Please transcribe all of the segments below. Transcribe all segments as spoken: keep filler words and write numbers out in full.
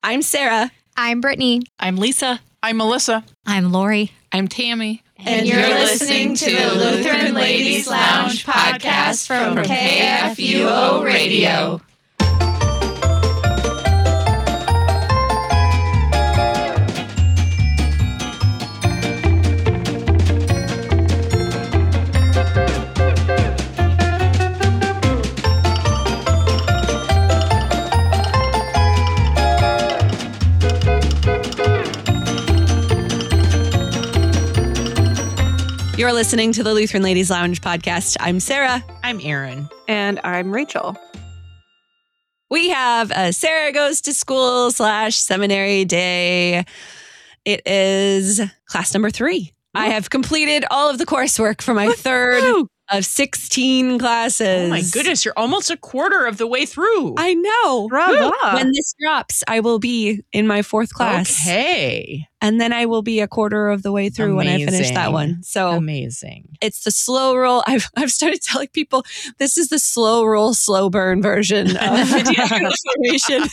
I'm Sarah. I'm Brittany. I'm Lisa. I'm Melissa. I'm Lori. I'm Tammy. And, and you're listening to the Lutheran Ladies Lounge podcast from K F U O Radio. You're listening to the Lutheran Ladies Lounge podcast. I'm Sarah. I'm Erin. And I'm Rachel. We have a Sarah Goes to School slash Seminary Day. It is class number three. Ooh. I have completed all of the coursework for my Woo-hoo! third of sixteen classes. Oh my goodness, you're almost a quarter of the way through. I know. Bravo. When this drops, I will be in my fourth class. Okay. And then I will be a quarter of the way through Amazing. when I finish that one. So Amazing. It's the slow roll. I've I've started telling people this is the slow roll, slow burn version of video transformation.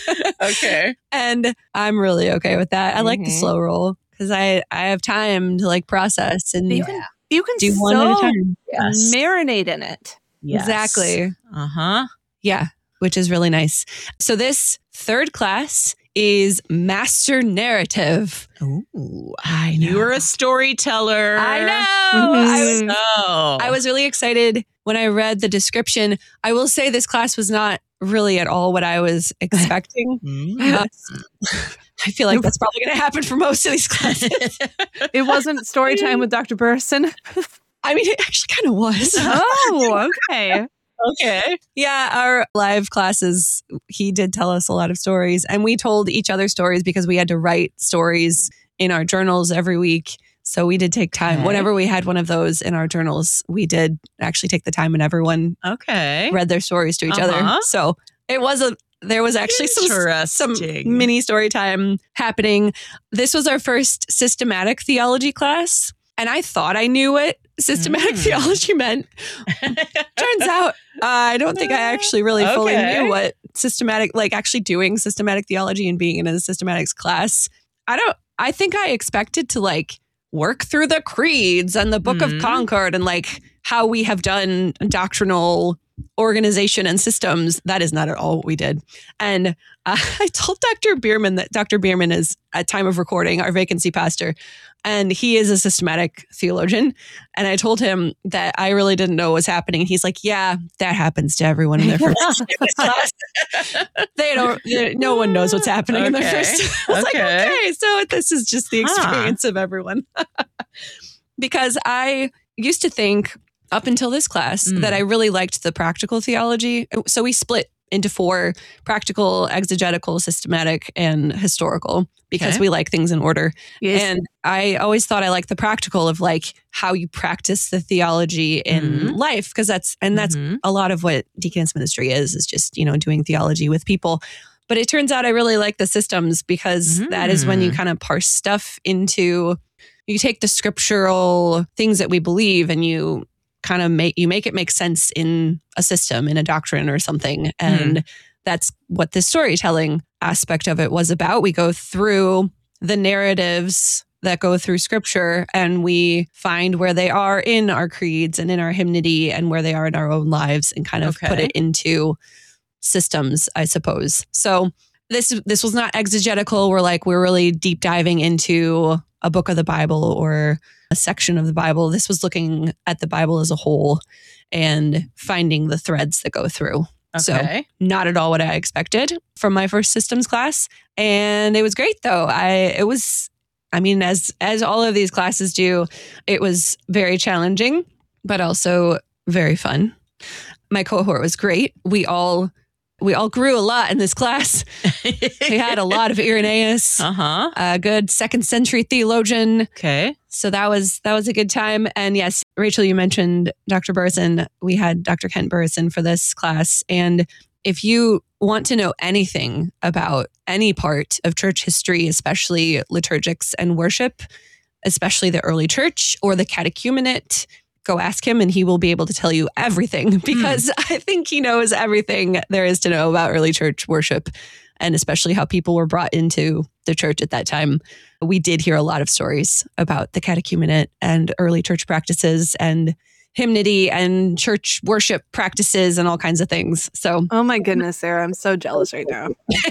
Okay. And I'm really okay with that. I mm-hmm. like the slow roll because I, I have time to like process and you can, you can do so one at a time. Yes. Marinate in it. Yes. Exactly. Uh-huh. Yeah, which is really nice. So this third class is Master Narrative. Ooh, I know. You're a storyteller. I know. Mm-hmm. I was, oh. I was really excited when I read the description. I will say this class was not really at all what I was expecting. uh, I feel like that's probably going to happen for most of these classes. It wasn't story time with Doctor Burson. I mean, it actually kind of was. Oh, okay. Okay. Yeah, our live classes, he did tell us a lot of stories, and we told each other stories because we had to write stories in our journals every week. So we did take time. Okay. Whenever we had one of those in our journals, we did actually take the time and everyone okay. read their stories to each uh-huh. other. So it was a there was actually some, some mini story time happening. This was our first systematic theology class. And I thought I knew what systematic mm. theology meant. Turns out, uh, I don't think I actually really okay. fully knew what systematic, like actually doing systematic theology and being in a systematics class. I don't, I think I expected to like work through the creeds and the Book mm. of Concord and like how we have done doctrinal organization and systems. That is not at all what we did. And uh, I told Doctor Bierman that Doctor Bierman is, at time of recording, our vacancy pastor, and he is a systematic theologian. And I told him that I really didn't know what was happening. He's like, yeah, that happens to everyone in their first class. They don't, they, no one knows what's happening okay. in their first. I was okay. like, okay, so this is just the experience huh. of everyone. Because I used to think up until this class mm. that I really liked the practical theology. So we split into four: practical, exegetical, systematic, and historical, because okay. we like things in order. Yes. And I always thought I liked the practical of like how you practice the theology in mm-hmm. life, because that's, and that's mm-hmm. a lot of what deaconess ministry is, is just, you know, doing theology with people. But it turns out I really like the systems, because mm. that is when you kind of parse stuff into, you take the scriptural things that we believe and you kind of make you make it make sense in a system, in a doctrine or something. And mm. that's what the storytelling aspect of it was about. We go through the narratives that go through scripture and we find where they are in our creeds and in our hymnody and where they are in our own lives and kind of okay. put it into systems, I suppose. So this this was not exegetical. We're like, we're really deep diving into a book of the Bible or a section of the Bible. This was looking at the Bible as a whole and finding the threads that go through. Okay. So not at all what I expected from my first systems class. And it was great though. I, it was, I mean, as, as all of these classes do, it was very challenging, but also very fun. My cohort was great. We all We all grew a lot in this class. We had a lot of Irenaeus, uh-huh. a good second century theologian. Okay. So that was that was a good time. And yes, Rachel, you mentioned Doctor Burson. We had Doctor Kent Burson for this class. And if you want to know anything about any part of church history, especially liturgics and worship, especially the early church or the catechumenate, go ask him and he will be able to tell you everything, because mm. I think he knows everything there is to know about early church worship. and especially how people were brought into the church at that time, we did hear a lot of stories about the catechumenate and early church practices and hymnody and church worship practices and all kinds of things. So, oh my goodness, Sarah, I'm so jealous right now.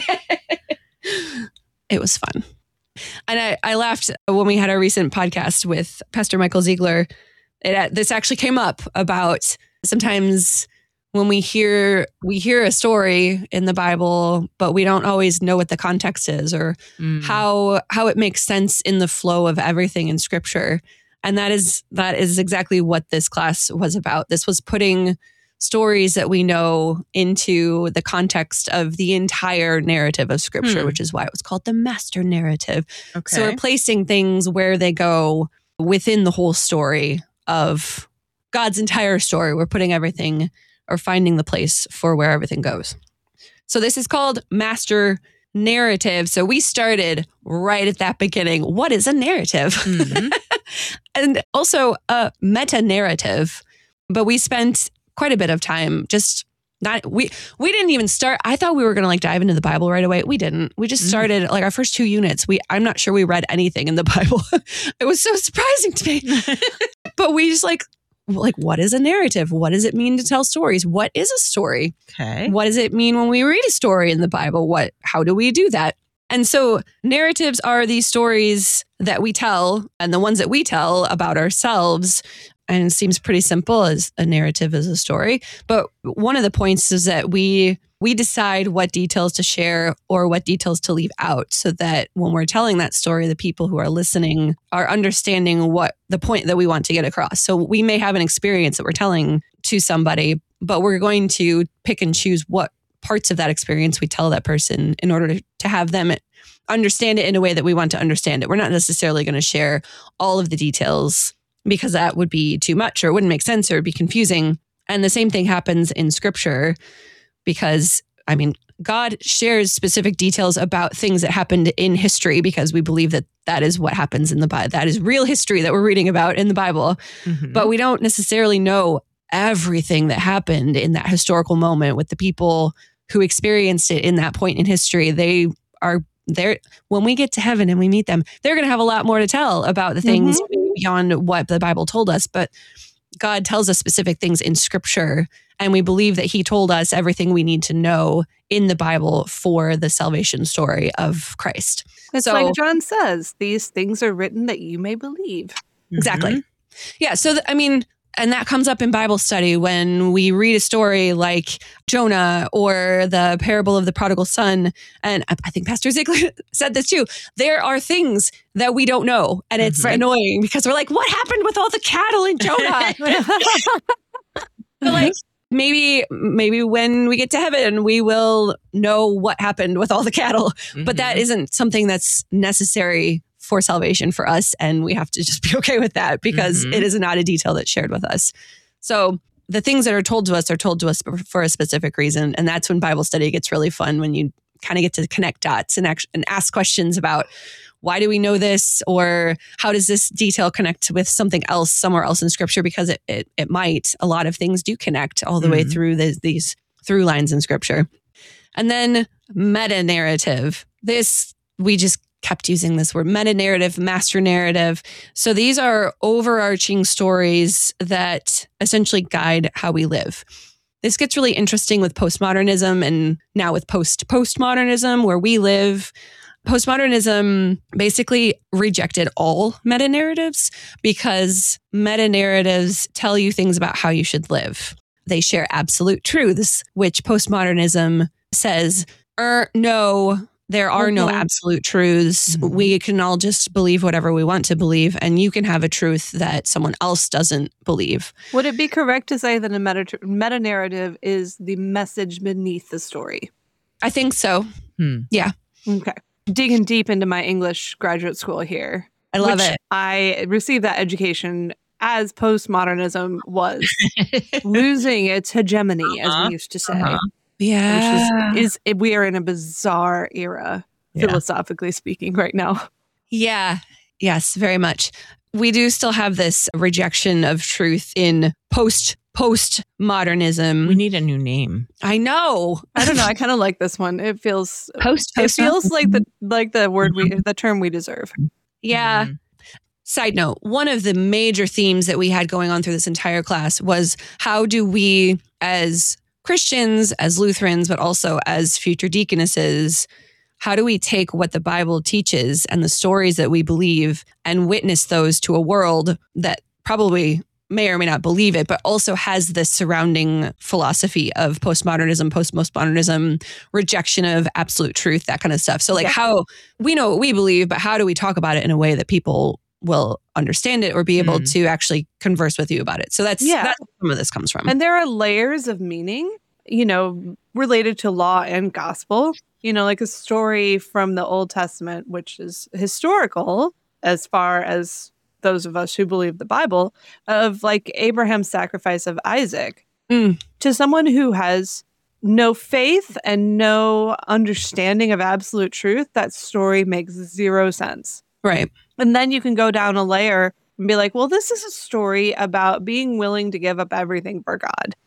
It was fun. And I, I laughed when we had our recent podcast with Pastor Michael Ziegler. It, this actually came up about sometimes when we hear we hear a story in the Bible, but we don't always know what the context is or mm. how how it makes sense in the flow of everything in Scripture. And that is that is exactly what this class was about. This was putting stories that we know into the context of the entire narrative of Scripture, hmm. which is why it was called the master narrative. Okay. So we're placing things where they go within the whole story of God's entire story. We're putting everything or finding the place for where everything goes. So this is called master narrative. So we started right at that beginning. What is a narrative? Mm-hmm. And also a meta narrative. But we spent quite a bit of time just not, we, we didn't even start. I thought we were going to like dive into the Bible right away. We didn't. We just started mm. like our first two units. We, I'm not sure we read anything in the Bible. It was so surprising to me, but we just like, like, what is a narrative? What does it mean to tell stories? What is a story? Okay. What does it mean when we read a story in the Bible? What, how do we do that? And so narratives are these stories that we tell and the ones that we tell about ourselves. And it seems pretty simple as a narrative is a story. But one of the points is that we we decide what details to share or what details to leave out so that when we're telling that story, the people who are listening are understanding what the point that we want to get across. So we may have an experience that we're telling to somebody, but we're going to pick and choose what parts of that experience we tell that person in order to, to have them understand it in a way that we want to understand it. We're not necessarily going to share all of the details because that would be too much or it wouldn't make sense or it'd be confusing. And the same thing happens in Scripture because, I mean, God shares specific details about things that happened in history because we believe that that is what happens in the Bible. That is real history that we're reading about in the Bible. Mm-hmm. But we don't necessarily know everything that happened in that historical moment with the people who experienced it in that point in history. They are there when we get to heaven and we meet them, they're going to have a lot more to tell about the things mm-hmm. beyond what the Bible told us. But God tells us specific things in Scripture, and we believe that He told us everything we need to know in the Bible for the salvation story of Christ. It's so, like John says, these things are written that you may believe. Exactly. Mm-hmm. Yeah. So, th- I mean, and that comes up in Bible study when we read a story like Jonah or the parable of the prodigal son. And I think Pastor Ziegler said this too. There are things that we don't know. And it's mm-hmm. annoying because we're like, what happened with all the cattle in Jonah? But like, maybe, maybe when we get to heaven, we will know what happened with all the cattle. Mm-hmm. But that isn't something that's necessary for salvation for us. And we have to just be okay with that because mm-hmm. it is not a detail that's shared with us. So the things that are told to us are told to us for a specific reason. And that's when Bible study gets really fun, when you kind of get to connect dots and, act- and ask questions about why do we know this? Or how does this detail connect with something else somewhere else in Scripture? Because it it, it might. A lot of things do connect all the mm-hmm. way through the, these through lines in Scripture. And then meta narrative. This, we just kept using this word, meta narrative, master narrative. So these are overarching stories that essentially guide how we live. This gets really interesting with postmodernism and now with post-postmodernism, where we live. Postmodernism basically rejected all meta narratives because meta narratives tell you things about how you should live. They share absolute truths, which postmodernism says, er, no, there are no absolute truths. Mm-hmm. We can all just believe whatever we want to believe, and you can have a truth that someone else doesn't believe. Would it be correct to say that a meta, meta narrative is the message beneath the story? I think so. Hmm. Yeah. Okay. Digging deep into my English graduate school here. I love it. I received that education as postmodernism was losing its hegemony, uh-huh. as we used to say. Uh-huh. Yeah. Which is, is, we are in a bizarre era, yeah. philosophically speaking, right now. Yeah. Yes, very much. We do still have this rejection of truth in post postmodernism. We need a new name. I know. I don't know. I kind of like this one. It feels Post. It feels like the like the word we the term we deserve. Yeah. Mm-hmm. Side note, one of the major themes that we had going on through this entire class was how do we as Christians, as Lutherans, but also as future deaconesses, how do we take what the Bible teaches and the stories that we believe and witness those to a world that probably may or may not believe it, but also has this surrounding philosophy of postmodernism, post-postmodernism, rejection of absolute truth, that kind of stuff. So like yeah. how we know what we believe, but how do we talk about it in a way that people will understand it or be able mm. to actually converse with you about it? So that's, yeah. that's where some of this comes from. And there are layers of meaning, you know, related to law and gospel, you know, like a story from the Old Testament, which is historical as far as those of us who believe the Bible, of like Abraham's sacrifice of Isaac mm. to someone who has no faith and no understanding of absolute truth. That story makes zero sense. Right. And then you can go down a layer and be like, well, this is a story about being willing to give up everything for God.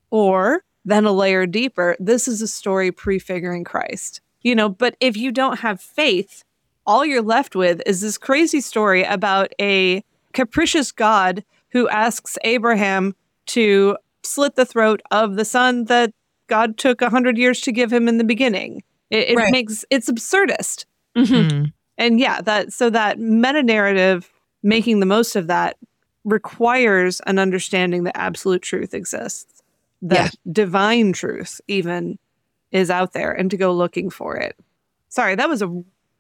Or then a layer deeper, this is a story prefiguring Christ. You know, but if you don't have faith, all you're left with is this crazy story about a capricious God who asks Abraham to slit the throat of the son that God took a hundred years to give him in the beginning. It, it right. makes, it's absurdist. Mm-hmm. Mm-hmm. And yeah, that so that meta narrative, making the most of that, requires an understanding that absolute truth exists, that yeah. divine truth even is out there, and to go looking for it. Sorry, that was a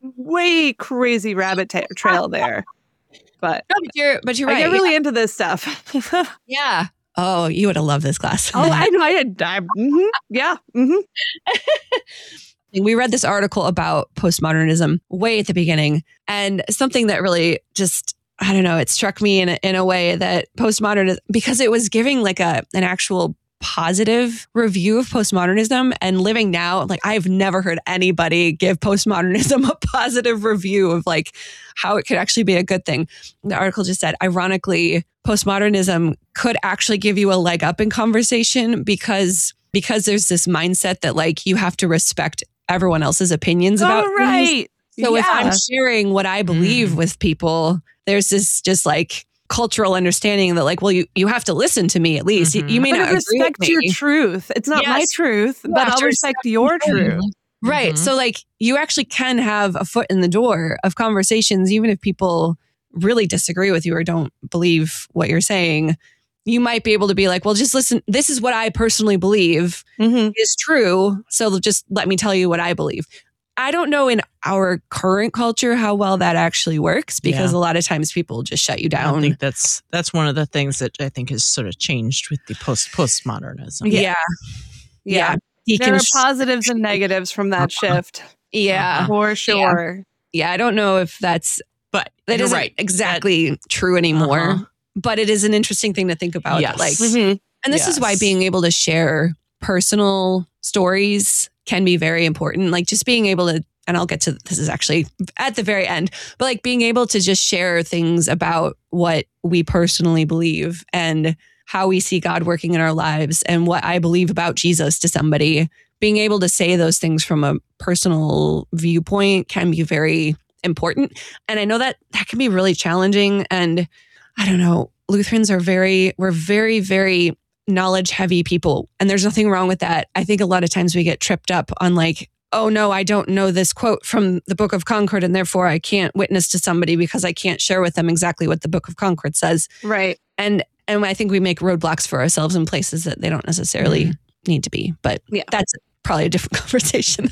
way crazy rabbit ta- trail there, but, no, but you're but you're right. I get really yeah. into this stuff. yeah. Oh, you would have loved this class. oh, I know. I had. I, mm-hmm, yeah. Mm-hmm. We read this article about postmodernism way at the beginning, and something that really just, I don't know, it struck me in a, in a way that postmodernism, because it was giving like a an actual positive review of postmodernism, and living now, like I've never heard anybody give postmodernism a positive review of like how it could actually be a good thing. The article just said, ironically, postmodernism could actually give you a leg up in conversation because because there's this mindset that like you have to respect everyone else's opinions about oh, right. things. So yeah. if I'm sharing what I believe mm. with people, there's this just like cultural understanding that like, well, you, you have to listen to me at least. Mm-hmm. You, you may but not respect agree with your me. truth. It's not yes. my truth, you but I'll respect your truth. Right. Mm-hmm. So like you actually can have a foot in the door of conversations, even if people really disagree with you or don't believe what you're saying. You might be able to be like, well, just listen. This is what I personally believe mm-hmm. is true. So just let me tell you what I believe. I don't know in our current culture how well that actually works, because yeah. a lot of times people just shut you down. I think that's that's one of the things that I think has sort of changed with the post postmodernism. Yeah. Yeah. yeah. There are positives and negatives from that shift. Yeah. For sure. Yeah. yeah I don't know if that's, but that isn't right. exactly that, true anymore, uh-huh. but it is an interesting thing to think about. Yes. Like, mm-hmm. and this yes. is why being able to share personal stories can be very important. Like just being able to, and I'll get to, this is actually at the very end, but like being able to just share things about what we personally believe and how we see God working in our lives and what I believe about Jesus to somebody. Being able to say those things from a personal viewpoint can be very important. And I know that that can be really challenging. And I don't know, Lutherans are very, we're very, very knowledge heavy people. And there's nothing wrong with that. I think a lot of times we get tripped up on like, oh no, I don't know this quote from the Book of Concord, and therefore I can't witness to somebody because I can't share with them exactly what the Book of Concord says. Right. And and I think we make roadblocks for ourselves in places that they don't necessarily mm-hmm. need to be. But yeah. that's probably a different conversation.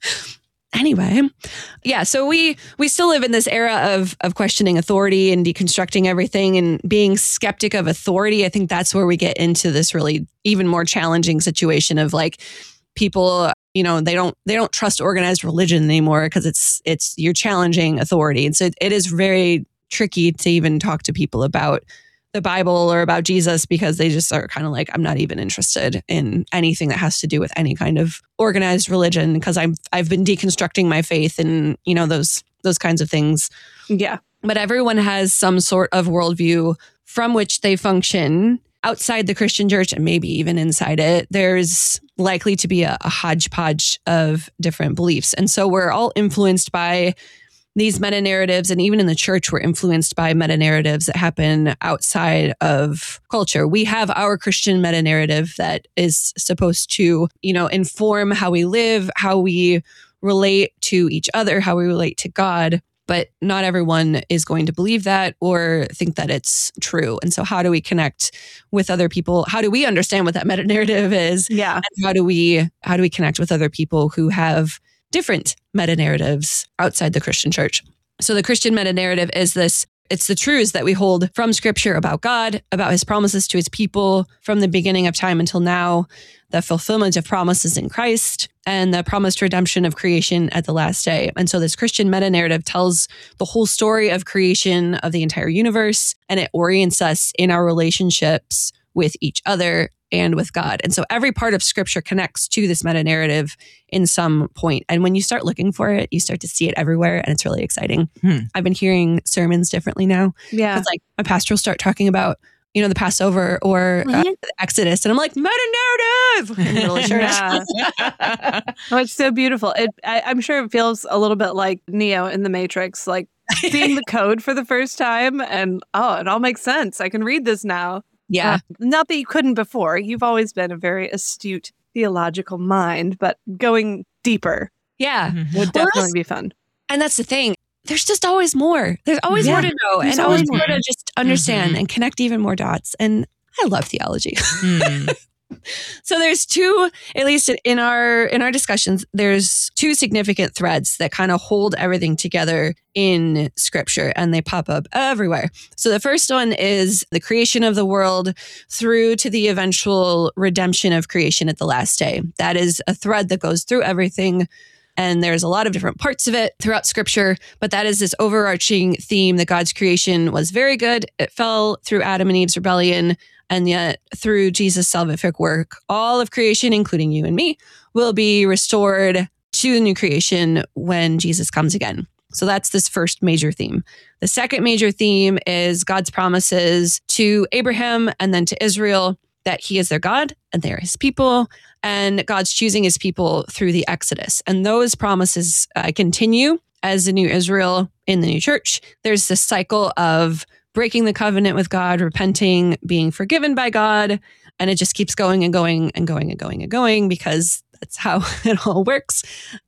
Anyway, yeah, so we we still live in this era of of questioning authority and deconstructing everything and being skeptic of authority. I think that's where we get into this really even more challenging situation of like people, you know, they don't they don't trust organized religion anymore because it's it's you're challenging authority. And so it, it is very tricky to even talk to people about the Bible or about Jesus because they just are kind of like, I'm not even interested in anything that has to do with any kind of organized religion because I'm I've been deconstructing my faith and, you know, those those kinds of things. Yeah. But everyone has some sort of worldview from which they function. outside the Christian church and maybe even inside it, there's likely to be a, a hodgepodge of different beliefs. And so we're all influenced by these meta-narratives, and even in the church, we're influenced by meta-narratives that happen outside of culture. We have our Christian meta-narrative that is supposed to, you know, inform how we live, how we relate to each other, how we relate to God. But not everyone is going to believe that or think that it's true. And so how do we connect with other people? How do we understand what that meta-narrative is? Yeah. And how do we how do we connect with other people who have different meta-narratives outside the Christian church? So the Christian meta-narrative is this, it's the truths that we hold from Scripture about God, about his promises to his people from the beginning of time until now, the fulfillment of promises in Christ, and the promised redemption of creation at the last day. And so this Christian meta-narrative tells the whole story of creation of the entire universe, and it orients us in our relationships with each other and with God. And so every part of Scripture connects to this meta-narrative in some point. And when you start looking for it, you start to see it everywhere, and it's really exciting. Hmm. I've been hearing sermons differently now. Yeah. Because like my pastor will start talking about, you know, the Passover or uh, mm-hmm. Exodus. And I'm like, meta-narrative! In the middle of church. Yeah. Oh, it's so beautiful. It, I, I'm sure it feels a little bit like Neo in The Matrix, like seeing the code for the first time and, oh, it all makes sense. I can read this now. Yeah. Uh, not that you couldn't before. You've always been a very astute theological mind, but going deeper yeah, mm-hmm. would definitely well, be fun. And that's the thing. There's just always more. There's always yeah. more to know There's and always more to just understand mm-hmm. and connect even more dots. And I love theology. Mm. So there's two, at least in our in our discussions, there's two significant threads that kind of hold everything together in Scripture, and they pop up everywhere. So the first one is the creation of the world through to the eventual redemption of creation at the last day. That is a thread that goes through everything. And there's a lot of different parts of it throughout Scripture, but that is this overarching theme that God's creation was very good. It fell through Adam and Eve's rebellion, and yet through Jesus' salvific work, all of creation, including you and me, will be restored to the new creation when Jesus comes again. So that's this first major theme. The second major theme is God's promises to Abraham and then to Israel that he is their God and they are his people, and God's choosing his people through the Exodus. And those promises uh, continue as the new Israel in the new church. There's this cycle of breaking the covenant with God, repenting, being forgiven by God, and it just keeps going and going and going and going and going because that's how it all works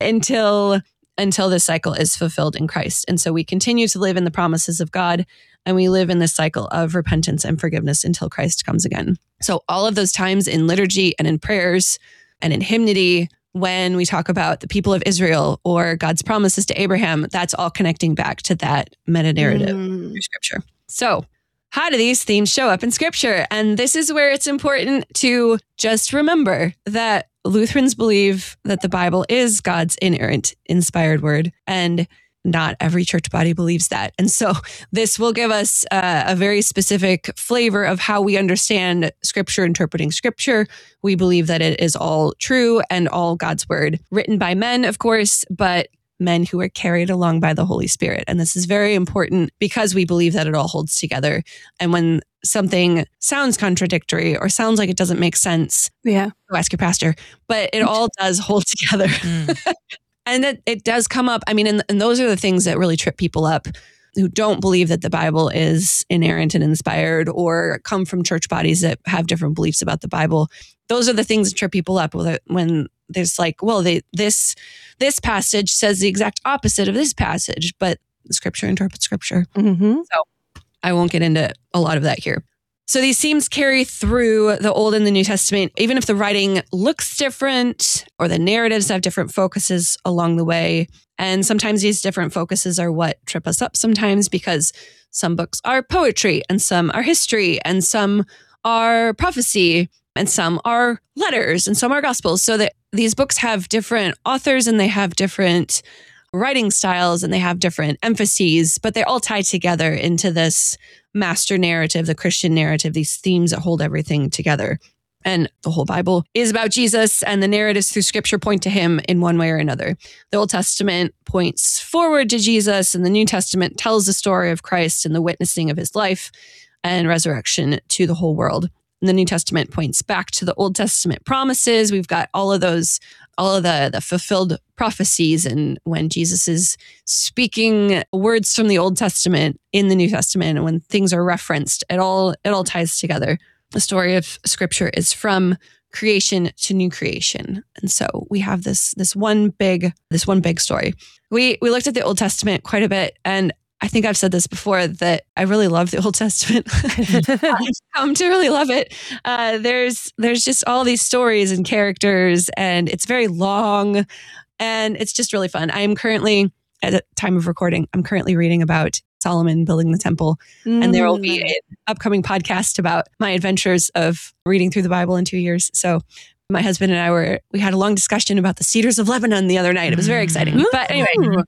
until until this cycle is fulfilled in Christ. And so we continue to live in the promises of God, and we live in this cycle of repentance and forgiveness until Christ comes again. So all of those times in liturgy and in prayers and in hymnody, when we talk about the people of Israel or God's promises to Abraham, that's all connecting back to that meta-narrative mm. through Scripture. So how do these themes show up in Scripture? And this is where it's important to just remember that Lutherans believe that the Bible is God's inerrant, inspired word, and not every church body believes that. And so this will give us uh, a very specific flavor of how we understand Scripture, interpreting Scripture. We believe that it is all true and all God's word, written by men, of course, but men who are carried along by the Holy Spirit. And this is very important because we believe that it all holds together. And when something sounds contradictory or sounds like it doesn't make sense, yeah, go ask your pastor, but it all does hold together. Mm. And it, it does come up. I mean, and, and those are the things that really trip people up who don't believe that the Bible is inerrant and inspired or come from church bodies that have different beliefs about the Bible. Those are the things that trip people up when there's like, well, they, this this passage says the exact opposite of this passage, but Scripture interprets Scripture. Mm-hmm. So I won't get into a lot of that here. So these themes carry through the Old and the New Testament, even if the writing looks different or the narratives have different focuses along the way. And sometimes these different focuses are what trip us up sometimes because some books are poetry and some are history and some are prophecy and some are letters and some are gospels. So that these books have different authors and they have different writing styles and they have different emphases, but they all tie together into this master narrative, the Christian narrative, these themes that hold everything together. And the whole Bible is about Jesus, and the narratives through Scripture point to him in one way or another. The Old Testament points forward to Jesus, and the New Testament tells the story of Christ and the witnessing of his life and resurrection to the whole world. the New Testament points back to the Old Testament promises. We've got all of those, all of the, the fulfilled prophecies. And when Jesus is speaking words from the Old Testament in the New Testament, and when things are referenced, it all, it all ties together. The story of Scripture is from creation to new creation. And so we have this, this one big, this one big story. We, we looked at the Old Testament quite a bit, and I think I've said this before that I really love the Old Testament. I've come to really love it. Uh, there's there's just all these stories and characters, and it's very long, and it's just really fun. I am currently, at the time of recording, I'm currently reading about Solomon building the temple, mm. and there will be an upcoming podcast about my adventures of reading through the Bible in two years. So my husband and I were, we had a long discussion about the cedars of Lebanon the other night. It was very exciting. Mm. But anyway,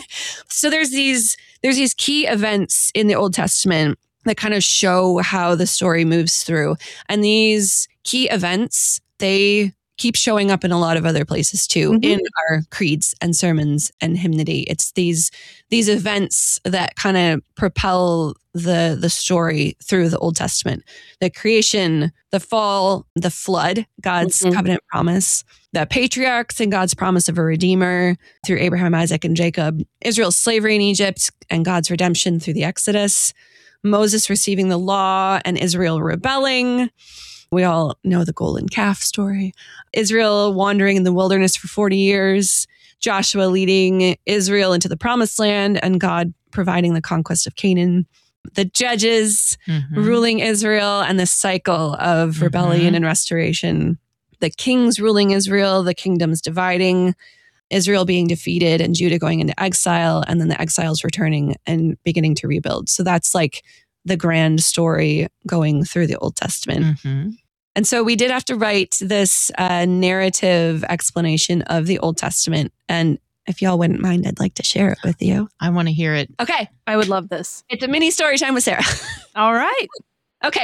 so there's these, there's these key events in the Old Testament that kind of show how the story moves through. And these key events, they keep showing up in a lot of other places too, mm-hmm. in our creeds and sermons and hymnody. It's these these events that kind of propel the the story through the Old Testament. The creation, the fall, the flood, God's mm-hmm. covenant promise, the patriarchs and God's promise of a redeemer through Abraham, Isaac, and Jacob, Israel's slavery in Egypt and God's redemption through the Exodus, Moses receiving the law and Israel rebelling. We all know the golden calf story. Israel wandering in the wilderness for forty years, Joshua leading Israel into the promised land, and God providing the conquest of Canaan. The judges mm-hmm. ruling Israel, and the cycle of mm-hmm. rebellion and restoration. The kings ruling Israel, the kingdoms dividing, Israel being defeated and Judah going into exile, and then the exiles returning and beginning to rebuild. So that's like the grand story going through the Old Testament. Mm-hmm. And so we did have to write this uh, narrative explanation of the Old Testament. And if y'all wouldn't mind, I'd like to share it with you. I want to hear it. Okay. I would love this. It's a mini story time with Sarah. All right. Okay.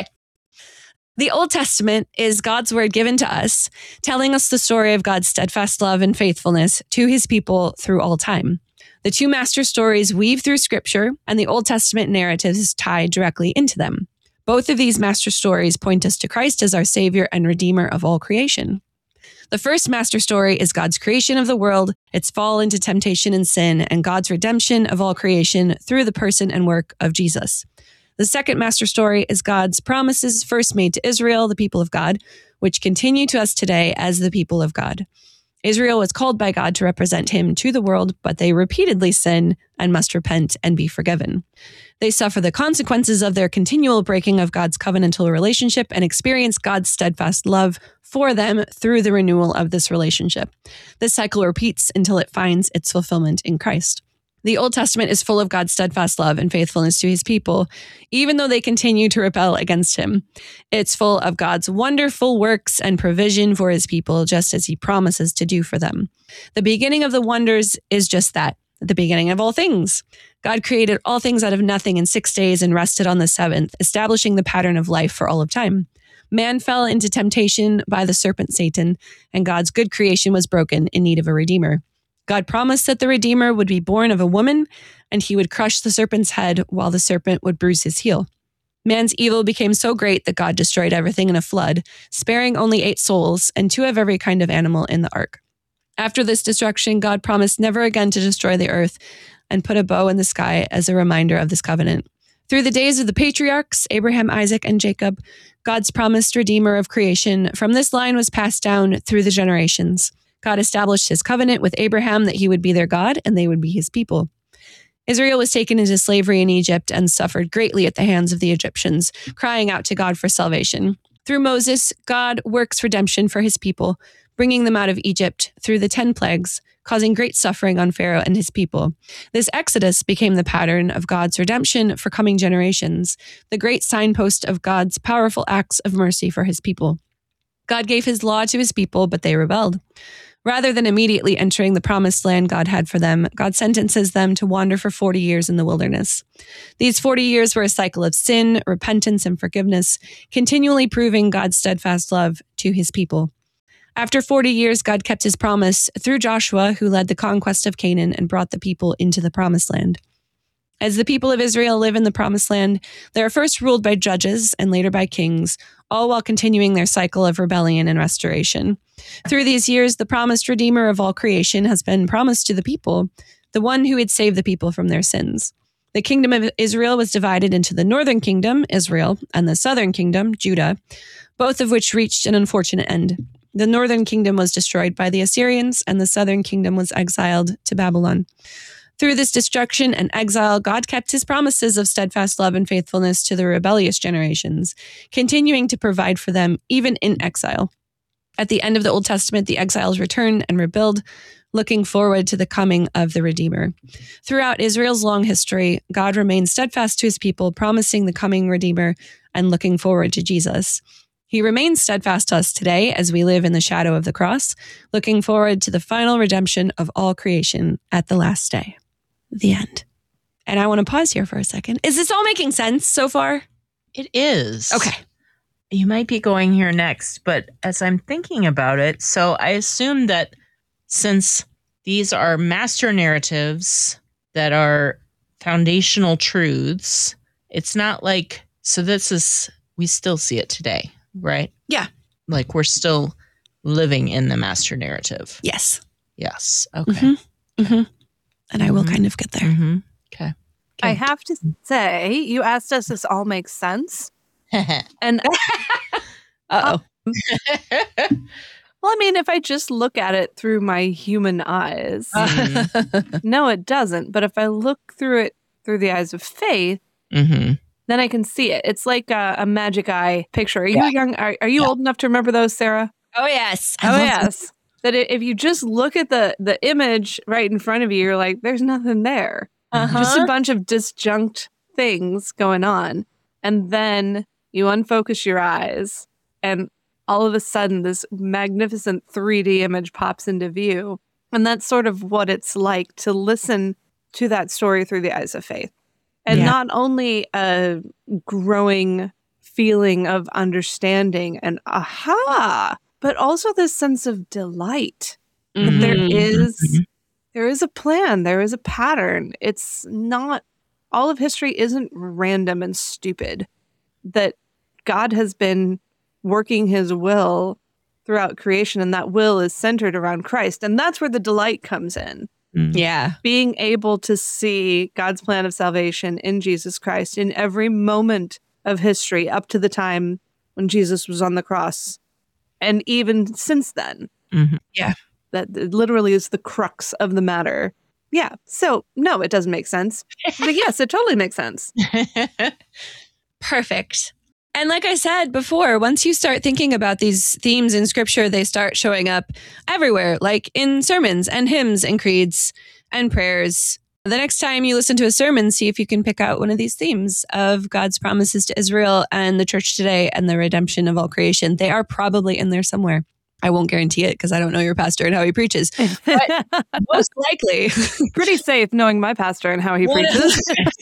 The Old Testament is God's word given to us, telling us the story of God's steadfast love and faithfulness to his people through all time. The two master stories weave through Scripture, and the Old Testament narratives tie directly into them. Both of these master stories point us to Christ as our Savior and Redeemer of all creation. The first master story is God's creation of the world, its fall into temptation and sin, and God's redemption of all creation through the person and work of Jesus. The second master story is God's promises first made to Israel, the people of God, which continue to us today as the people of God. Israel was called by God to represent him to the world, but they repeatedly sin and must repent and be forgiven. They suffer the consequences of their continual breaking of God's covenantal relationship and experience God's steadfast love for them through the renewal of this relationship. This cycle repeats until it finds its fulfillment in Christ. The Old Testament is full of God's steadfast love and faithfulness to his people, even though they continue to rebel against him. It's full of God's wonderful works and provision for his people, just as he promises to do for them. The beginning of the wonders is just that, the beginning of all things. God created all things out of nothing in six days and rested on the seventh, establishing the pattern of life for all of time. Man fell into temptation by the serpent Satan, and God's good creation was broken in need of a redeemer. God promised that the Redeemer would be born of a woman, and he would crush the serpent's head while the serpent would bruise his heel. Man's evil became so great that God destroyed everything in a flood, sparing only eight souls and two of every kind of animal in the ark. After this destruction, God promised never again to destroy the earth and put a bow in the sky as a reminder of this covenant. Through the days of the patriarchs, Abraham, Isaac, and Jacob, God's promised Redeemer of creation from this line was passed down through the generations. God established his covenant with Abraham that he would be their God and they would be his people. Israel was taken into slavery in Egypt and suffered greatly at the hands of the Egyptians, crying out to God for salvation. Through Moses, God works redemption for his people, bringing them out of Egypt through the ten plagues, causing great suffering on Pharaoh and his people. This exodus became the pattern of God's redemption for coming generations, the great signpost of God's powerful acts of mercy for his people. God gave his law to his people, but they rebelled. Rather than immediately entering the promised land God had for them, God sentences them to wander for forty years in the wilderness. These forty years were a cycle of sin, repentance, and forgiveness, continually proving God's steadfast love to his people. After forty years, God kept his promise through Joshua, who led the conquest of Canaan and brought the people into the promised land. As the people of Israel live in the promised land, they are first ruled by judges and later by kings, all while continuing their cycle of rebellion and restoration. Through these years, the promised Redeemer of all creation has been promised to the people, the one who would save the people from their sins. The kingdom of Israel was divided into the northern kingdom, Israel, and the southern kingdom, Judah, both of which reached an unfortunate end. The northern kingdom was destroyed by the Assyrians, and the southern kingdom was exiled to Babylon. Through this destruction and exile, God kept his promises of steadfast love and faithfulness to the rebellious generations, continuing to provide for them even in exile. At the end of the Old Testament, the exiles return and rebuild, looking forward to the coming of the Redeemer. Throughout Israel's long history, God remained steadfast to his people, promising the coming Redeemer and looking forward to Jesus. He remains steadfast to us today as we live in the shadow of the cross, looking forward to the final redemption of all creation at the last day. The end. And I want to pause here for a second. Is this all making sense so far? It is. Okay. You might be going here next, but as I'm thinking about it, so I assume that since these are master narratives that are foundational truths, it's not like, so this is, we still see it today, right? Yeah. Like we're still living in the master narrative. Yes. Yes. Okay. Mm-hmm. Mm-hmm. And I will kind of get there. Mm-hmm. Okay. I have to say, you asked us this all makes sense. And Uh-oh. well, I mean, if I just look at it through my human eyes, Mhm. no, it doesn't. But if I look through it through the eyes of faith, Mm-hmm. then I can see it. It's like a, a magic eye picture. Are you Yeah. young? Are, are you Yeah. old enough to remember those, Sarah? Oh, yes. I Oh, love yes. That i- if you just look at the the image right in front of you, you're like, there's nothing there. Uh-huh. Just a bunch of disjunct things going on. And then you unfocus your eyes, and all of a sudden, this magnificent three D image pops into view. And that's sort of what it's like to listen to that story through the eyes of faith. And Yeah. not only a growing feeling of understanding and aha, but also this sense of delight. Mhm. There Mhm. is there is a plan, there is a pattern. It's not, all of history isn't random and stupid. That God has been working his will throughout creation, and that will is centered around Christ. And that's where the delight comes in. Yeah. Being able to see God's plan of salvation in Jesus Christ in every moment of history up to the time when Jesus was on the cross. And even since then. Mhm. Yeah. That literally is the crux of the matter. Yeah. So, no, it doesn't make sense. But yes, it totally makes sense. Perfect. And like I said before, once you start thinking about these themes in scripture, they start showing up everywhere, like in sermons and hymns and creeds and prayers. The next time you listen to a sermon, see if you can pick out one of these themes of God's promises to Israel and the church today and the redemption of all creation. They are probably in there somewhere. I won't guarantee it because I don't know your pastor and how he preaches. But most likely. Pretty safe knowing my pastor and how he One of- preaches.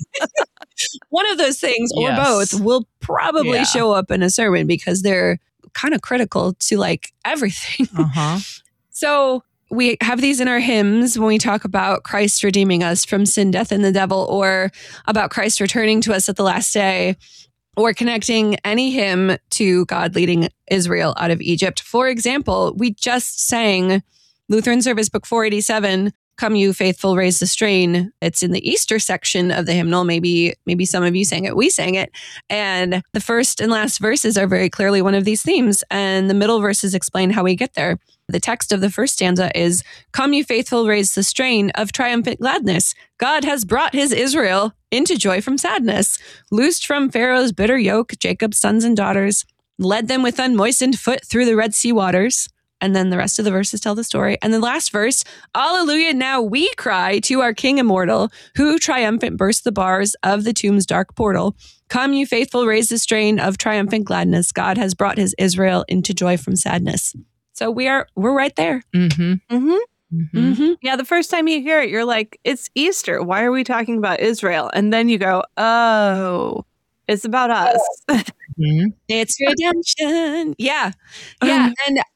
One of those things or Yes. both will probably Yeah. show up in a sermon because they're kind of critical to like everything. Uh-huh. So we have these in our hymns when we talk about Christ redeeming us from sin, death, and the devil, or about Christ returning to us at the last day, or connecting any hymn to God leading Israel out of Egypt. For example, we just sang Lutheran Service Book four eighty-seven, Come You Faithful, Raise the Strain. It's in the Easter section of the hymnal. Maybe, maybe some of you sang it. We sang it. And the first and last verses are very clearly one of these themes. And the middle verses explain how we get there. The text of the first stanza is, Come you faithful, raise the strain of triumphant gladness. God has brought his Israel into joy from sadness. Loosed from Pharaoh's bitter yoke, Jacob's sons and daughters, led them with unmoistened foot through the Red Sea waters. And then the rest of the verses tell the story. And the last verse, Alleluia, now we cry to our King immortal, who triumphant burst the bars of the tomb's dark portal. Come, you faithful, raise the strain of triumphant gladness. God has brought his Israel into joy from sadness. So we are, we're right there. Mm-hmm. Mm-hmm. Mm-hmm. Mm-hmm. Yeah, the first time you hear it, you're like, it's Easter. Why are we talking about Israel? And then you go, oh, it's about us. Mm-hmm. It's redemption. Yeah. Yeah. And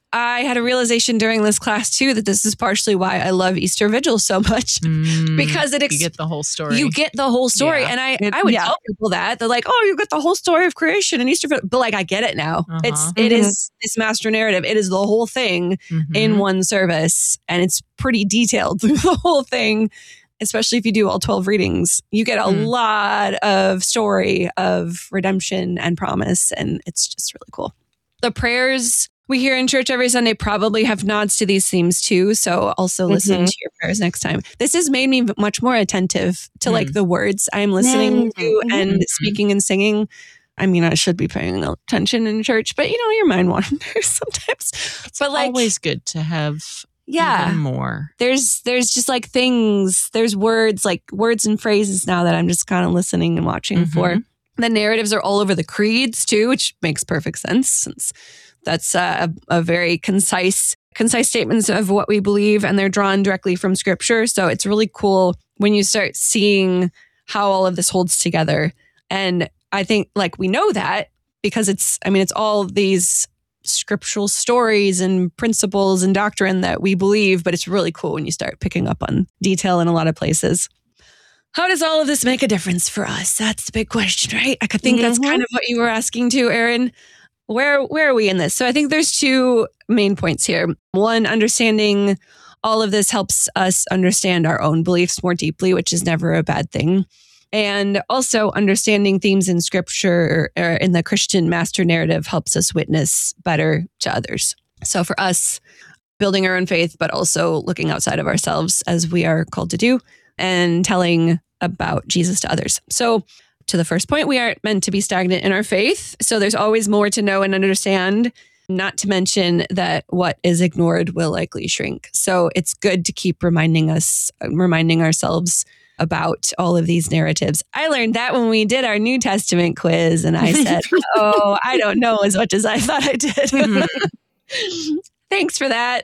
I had a realization during this class too that this is partially why I love Easter Vigil so much mm, because it ex- you get the whole story. You get the whole story, yeah. and I it, I would yeah. tell people that they're like, "Oh, you get the whole story of creation and Easter Vigil," but like I get it now. Uh-huh. It's mm-hmm. it is this master narrative. It is the whole thing mm-hmm. in one service, and it's pretty detailed through the whole thing. Especially if you do all twelve readings, you get a mm. lot of story of redemption and promise, and it's just really cool. The prayers we hear in church every Sunday probably have nods to these themes too. So also listen mm-hmm. to your prayers next time. This has made me much more attentive to mm. like the words I'm listening mm-hmm. to and mm-hmm. speaking and singing. I mean, I should be paying attention in church, but you know, your mind wanders sometimes. It's but like, always good to have yeah, even more. There's there's just like things, there's words, like words and phrases now that I'm just kind of listening and watching mm-hmm. for. The narratives are all over the creeds too, which makes perfect sense since that's a, a very concise, concise statements of what we believe, and they're drawn directly from scripture. So it's really cool when you start seeing how all of this holds together. And I think like we know that because it's, I mean, it's all these scriptural stories and principles and doctrine that we believe, but it's really cool when you start picking up on detail in a lot of places. How does all of this make a difference for us? That's the big question, right? I could think mm-hmm. that's kind of what you were asking too, Erin. Where where are we in this? So I think there's two main points here. One, understanding all of this helps us understand our own beliefs more deeply, which is never a bad thing. And also understanding themes in scripture or in the Christian master narrative helps us witness better to others. So for us, building our own faith, but also looking outside of ourselves as we are called to do and telling about Jesus to others. So to the first point, we aren't meant to be stagnant in our faith. So there's always more to know and understand, not to mention that what is ignored will likely shrink. So it's good to keep reminding us, reminding ourselves about all of these narratives. I learned that when we did our New Testament quiz, and I said, oh, I don't know as much as I thought I did. Thanks for that.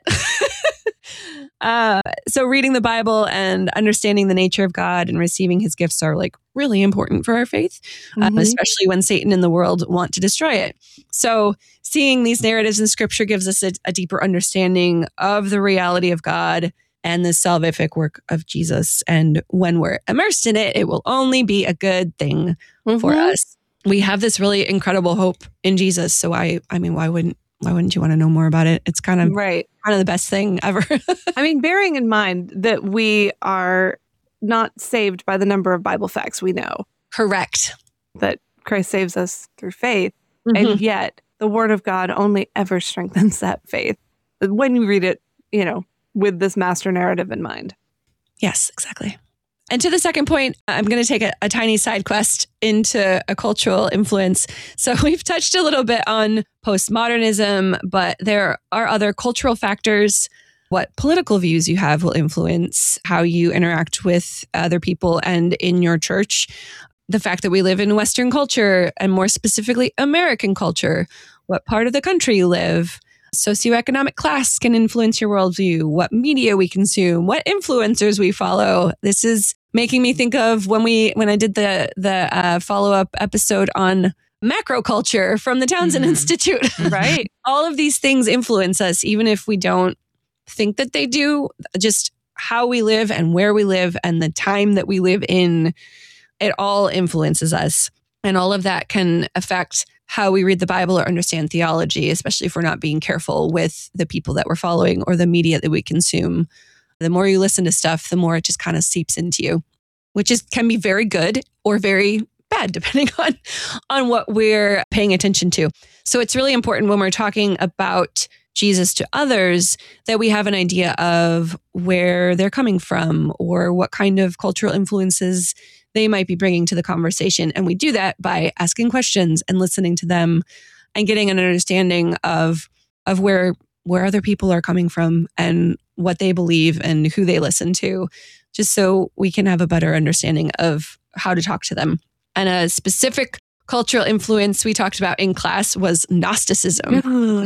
uh, so reading the Bible and understanding the nature of God and receiving his gifts are like really important for our faith, mm-hmm. um, especially when Satan and the world want to destroy it. So seeing these narratives in scripture gives us a, a deeper understanding of the reality of God and the salvific work of Jesus. And when we're immersed in it, it will only be a good thing mm-hmm. for us. We have this really incredible hope in Jesus. So I, I mean, why wouldn't Why wouldn't you want to know more about it? It's kind of right. kind of the best thing ever. I mean, bearing in mind that we are not saved by the number of Bible facts we know. Correct. That Christ saves us through faith. Mm-hmm. And yet the word of God only ever strengthens that faith when you read it, you know, with this master narrative in mind. Yes, exactly. And to the second point, I'm going to take a, a tiny side quest into a cultural influence. So we've touched a little bit on postmodernism, but there are other cultural factors. What political views you have will influence how you interact with other people and in your church. The fact that we live in Western culture, and more specifically American culture, what part of the country you live, socioeconomic class can influence your worldview, what media we consume, what influencers we follow. This is making me think of when we when I did the the uh, follow-up episode on macro culture from the Townsend mm-hmm. Institute, right? All of these things influence us, even if we don't think that they do. Just how we live and where we live and the time that we live in, it all influences us. And all of that can affect how we read the Bible or understand theology, especially if we're not being careful with the people that we're following or the media that we consume. The more you listen to stuff, the more it just kind of seeps into you, which is can be very good or very bad, depending on, on what we're paying attention to. So it's really important when we're talking about Jesus to others that we have an idea of where they're coming from or what kind of cultural influences they might be bringing to the conversation. And we do that by asking questions and listening to them and getting an understanding of, of where, where other people are coming from and what they believe and who they listen to, just so we can have a better understanding of how to talk to them. And a specific cultural influence we talked about in class was Gnosticism.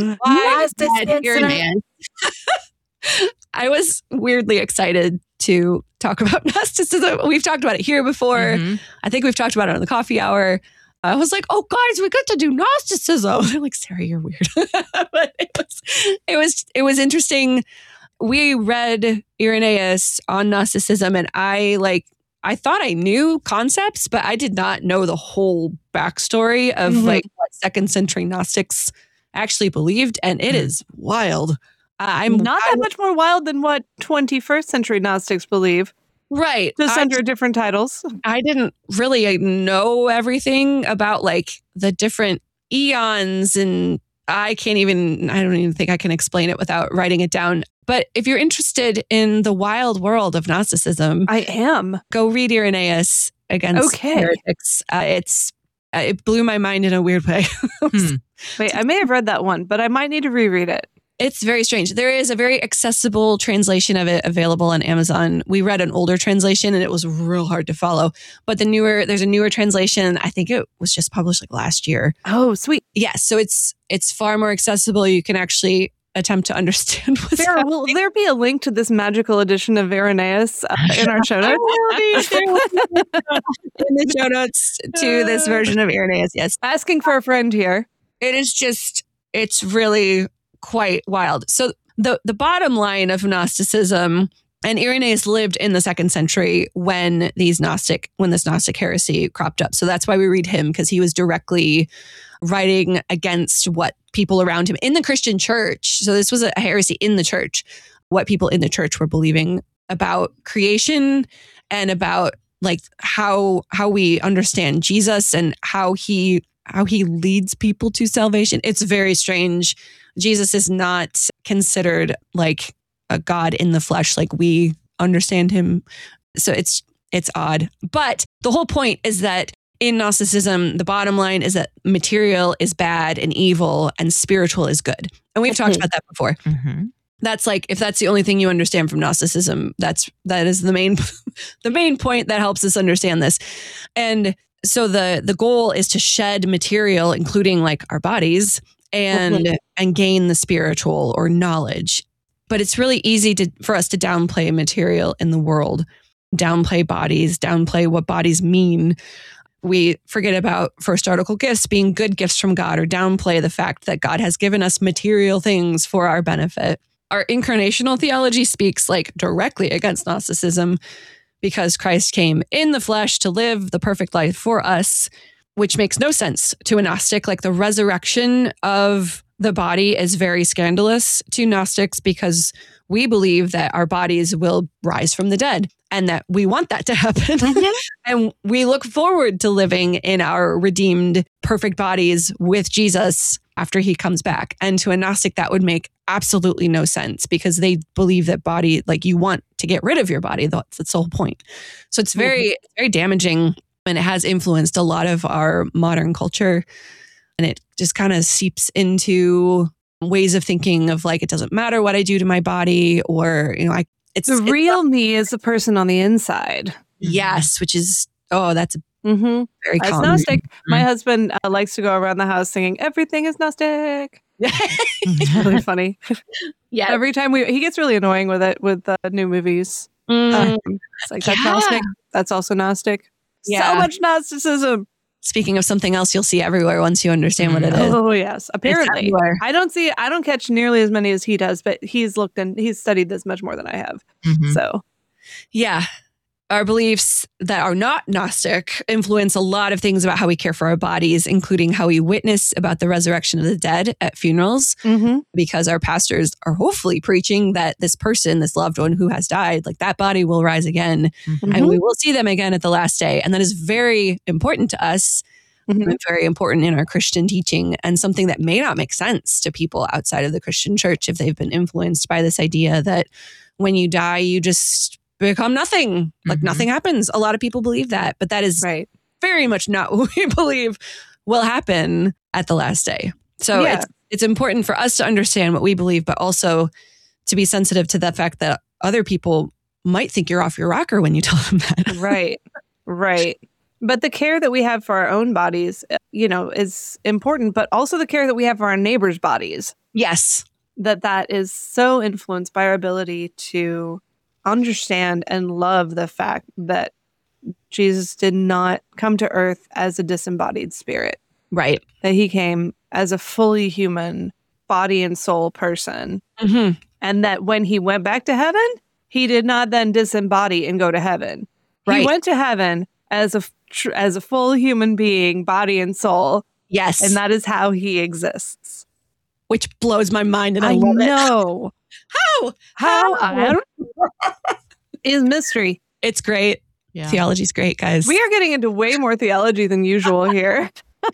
Gnosticism. I was weirdly excited to talk about Gnosticism. We've talked about it here before. Mm-hmm. I think we've talked about it on the coffee hour. I was like, oh, guys, we got to do Gnosticism. They're like, Sarah, you're weird. But it was, it was, it was interesting. We read Irenaeus on Gnosticism, and I like, I thought I knew concepts, but I did not know the whole backstory of mm-hmm. like what second century Gnostics actually believed. And it mm-hmm. is wild. I'm not that I, much more wild than what twenty-first century Gnostics believe. Right. Just I, under different titles. I didn't really know everything about like the different eons, and I can't even, I don't even think I can explain it without writing it down. But if you're interested in the wild world of Gnosticism, I am. Go read Irenaeus against okay. heretics. Uh, it's uh, it blew my mind in a weird way. hmm. Wait, I may have read that one, but I might need to reread it. It's very strange. There is a very accessible translation of it available on Amazon. We read an older translation and it was real hard to follow. But the newer, there's a newer translation. I think it was just published like last year. Oh, sweet. Yes. So it's it's far more accessible. You can actually attempt to understand what's Sarah, happening. Will there be a link to this magical edition of Irenaeus uh, in our show notes? In the show notes to this version of Irenaeus, yes. Asking for a friend here. It is just, it's really quite wild. So the the bottom line of Gnosticism, and Irenaeus lived in the second century when these Gnostic, when this Gnostic heresy cropped up. So that's why we read him, because he was directly writing against what people around him in the Christian church. So this was a heresy in the church, what people in the church were believing about creation and about like how how we understand Jesus and how he how he leads people to salvation. It's very strange. Jesus is not considered like a God in the flesh, like we understand him. So it's it's odd. But the whole point is that in Gnosticism, the bottom line is that material is bad and evil and spiritual is good. And we've talked about that before. Mm-hmm. That's like, if that's the only thing you understand from Gnosticism, that's that is the main the main point that helps us understand this. And so the the goal is to shed material, including like our bodies, and mm-hmm. and gain the spiritual or knowledge. But it's really easy to for us to downplay material in the world, downplay bodies, downplay what bodies mean. We forget about first article gifts being good gifts from God, or downplay the fact that God has given us material things for our benefit. Our incarnational theology speaks like directly against Gnosticism, because Christ came in the flesh to live the perfect life for us, which makes no sense to a Gnostic. Like the resurrection of the body is very scandalous to Gnostics, because we believe that our bodies will rise from the dead and that we want that to happen. Mm-hmm. And we look forward to living in our redeemed, perfect bodies with Jesus after he comes back. And to a Gnostic, that would make absolutely no sense, because they believe that body, like you want to get rid of your body. That's, that's the whole point. So it's very, mm-hmm. very damaging, and it has influenced a lot of our modern culture. And it just kind of seeps into ways of thinking of like, it doesn't matter what I do to my body, or, you know, I, it's the it's real not, me is the person on the inside. Yes, which is, oh, that's mm-hmm. very As common. Gnostic, mm-hmm. my husband uh, likes to go around the house singing, everything is Gnostic. It's really funny. Yeah. Every time we, he gets really annoying with it with uh, new movies. Mm. Um, it's like, that's yeah. Gnostic. That's also Gnostic. Yeah. So much Gnosticism. Speaking of something else you'll see everywhere once you understand what it is. Oh, yes. Apparently. I don't see, I don't catch nearly as many as he does, but he's looked and he's studied this much more than I have. Mm-hmm. So, yeah. Our beliefs that are not Gnostic influence a lot of things about how we care for our bodies, including how we witness about the resurrection of the dead at funerals, mm-hmm. because our pastors are hopefully preaching that this person, this loved one who has died, like that body will rise again, mm-hmm. and we will see them again at the last day. And that is very important to us, mm-hmm. and very important in our Christian teaching, and something that may not make sense to people outside of the Christian church if they've been influenced by this idea that when you die, you just become nothing. Like mm-hmm. nothing happens. A lot of people believe that, but that is right. very much not what we believe will happen at the last day. So yeah. it's it's important for us to understand what we believe, but also to be sensitive to the fact that other people might think you're off your rocker when you tell them that. Right. Right. But the care that we have for our own bodies, you know, is important, but also the care that we have for our neighbors' bodies. Yes. That that is so influenced by our ability to understand and love the fact that Jesus did not come to earth as a disembodied spirit. Right. That he came as a fully human body and soul person. Mm-hmm. And that when he went back to heaven, he did not then disembody and go to heaven. Right. He went to heaven as a tr- as a full human being, body and soul. Yes. And that is how he exists. Which blows my mind, and I, I love know. it. How? How? How? I don't know. Is mystery. It's great. Yeah. Theology's great, guys. We are getting into way more theology than usual here.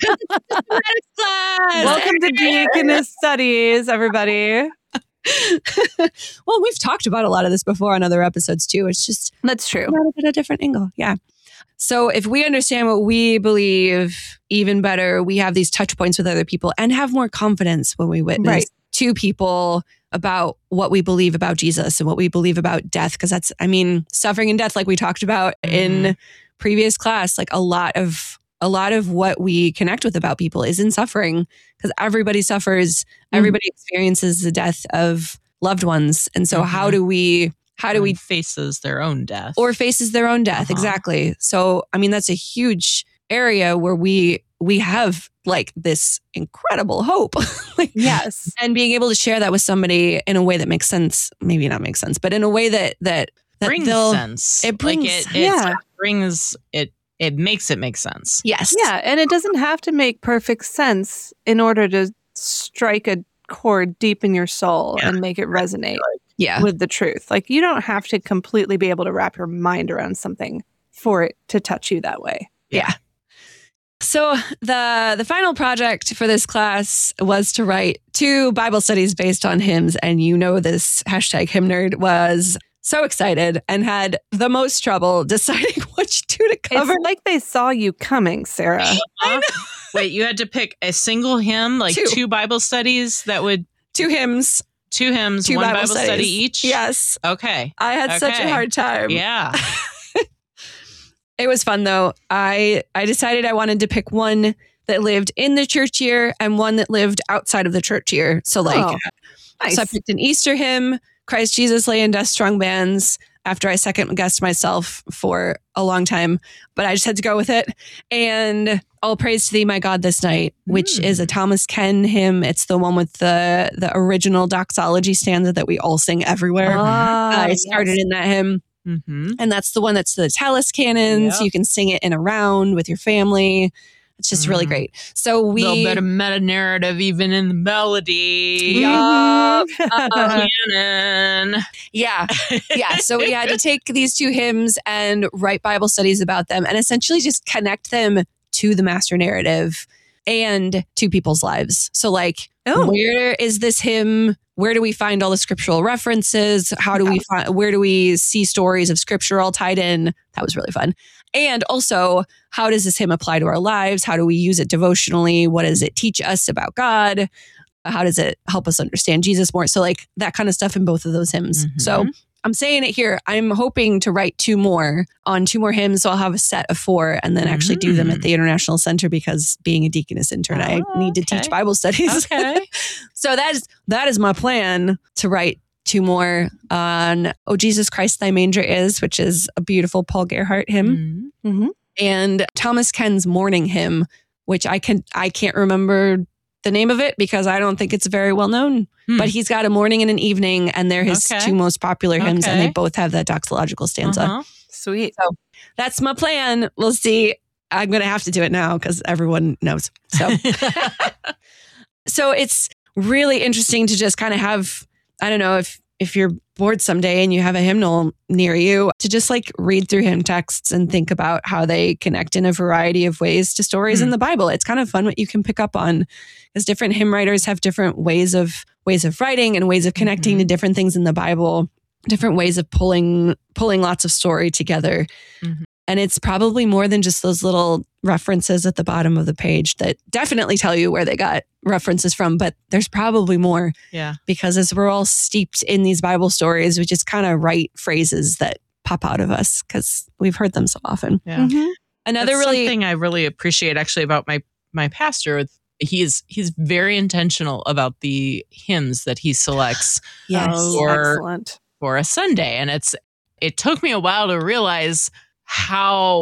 Welcome to Deaconess Studies, everybody. Well, we've talked about a lot of this before on other episodes too. It's just That's true. a bit a different angle. Yeah. So if we understand what we believe even better, we have these touch points with other people and have more confidence when we witness Right. to people about what we believe about Jesus and what we believe about death. Because that's, I mean, suffering and death, like we talked about Mhm. in previous class, like a lot of a lot of what we connect with about people is in suffering, because everybody suffers, Mhm. everybody experiences the death of loved ones. And so Mhm. how do we how do we And faces their own death. or faces their own death? Uh-huh. Exactly. So I mean, that's a huge area where we we have like this incredible hope. Like, Yes. and being able to share that with somebody in a way that makes sense, maybe not make sense, but in a way that that that brings they'll sense. it brings- like it, it yeah. brings it it makes it make sense. yes. Yeah, and it doesn't have to make perfect sense in order to strike a chord deep in your soul Yeah. and make it resonate Yeah. with the truth. Like, you don't have to completely be able to wrap your mind around something for it to touch you that way. Yeah. So the the final project for this class was to write two Bible studies based on hymns, and you know this hashtag hymn nerd was so excited and had the most trouble deciding which two to cover. It's like they saw you coming, Sarah. Huh? Wait, you had to pick a single hymn, like Two. two, Bible studies that would Two hymns, two hymns, two one Bible, Bible, studies. study each. Yes, Okay. I had such a Okay. hard time. Yeah. It was fun though. I I decided I wanted to pick one that lived in the church year and one that lived outside of the church year. So like, Oh, nice. so I picked an Easter hymn, Christ Jesus lay in death strong bands, after I second guessed myself for a long time, but I just had to go with it. And All Praise to Thee, My God, This Night, which Mm. is a Thomas Ken hymn. It's the one with the the original doxology stanza that we all sing everywhere. Ah, I started yes. in that hymn. Mm-hmm. And that's the one that's the Tallis canon. So Yep. you can sing it in a round with your family. It's just really Mhm. great. So A little we, bit of meta narrative, even in the melody. Yup. Canon. yeah, yeah. So we had to take these two hymns and write Bible studies about them and essentially just connect them to the master narrative and to people's lives. So like, Oh. where is this hymn? Where do we find all the scriptural references? How do we find, where do we see stories of scripture all tied in? That was really fun. And also, how does this hymn apply to our lives? How do we use it devotionally? What does it teach us about God? How does it help us understand Jesus more? So like that kind of stuff in both of those hymns. Mhm. So I'm saying it here. I'm hoping to write two more on two more hymns. So I'll have a set of four and then actually do them at the International Center, because being a deaconess intern, I Oh, need to okay. teach Bible studies. Okay. So that is that is my plan, to write two more on "Oh Jesus Christ Thy Manger Is," which is a beautiful Paul Gerhardt hymn, Mhm. Mhm. and Thomas Ken's Morning Hymn, which I can I can't remember the name of it because I don't think it's very well known. Hmm. But he's got a morning and an evening, and they're his Okay. two most popular hymns, and they Okay. both have that doxological stanza. Uh-huh. Sweet. That's my plan. We'll see. I'm going to have to do it now because everyone knows. So, so it's really interesting to just kind of have, I don't know, if if you're bored someday and you have a hymnal near you, to just like read through hymn texts and think about how they connect in a variety of ways to stories Hmm. in the Bible. It's kind of fun what you can pick up on, because different hymn writers have different ways of ways of writing and ways of connecting Mhm. to different things in the Bible, different ways of pulling pulling lots of story together. Mhm. And it's probably more than just those little references at the bottom of the page that definitely tell you where they got references from, but there's probably more, Yeah. because as we're all steeped in these Bible stories, we just kind of write phrases that pop out of us because we've heard them so often. Yeah. Mhm. Another That's really something I really appreciate actually about my my pastor. He's he's very intentional about the hymns that he selects yes. Oh, Or- excellent. for a Sunday, and it's it took me a while to realize how